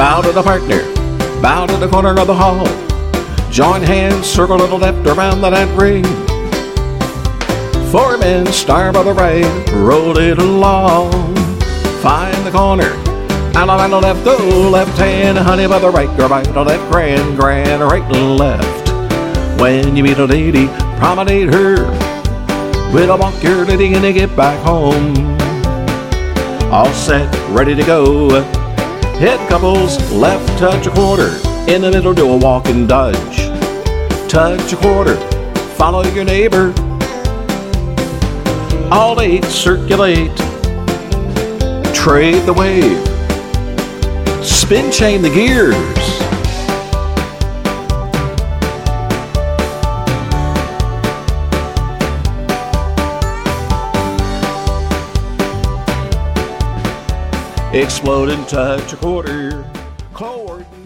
Bow to the partner, bow to the corner of the hall. Join hands, circle to the left around the net ring. 4 men, star by the right, roll it along. Find the corner, out on the left, go left hand, honey by the right, go right to left, grand, right and left. When you meet a lady, promenade her. With a walk your lady and get back home. All set, ready to go. Head couples, left touch a quarter. In the middle do a walk and dodge. Touch a quarter, follow your neighbor. All 8 circulate. Trade the wave. Spin chain the gears. Explode and touch a quarter. Coordinate.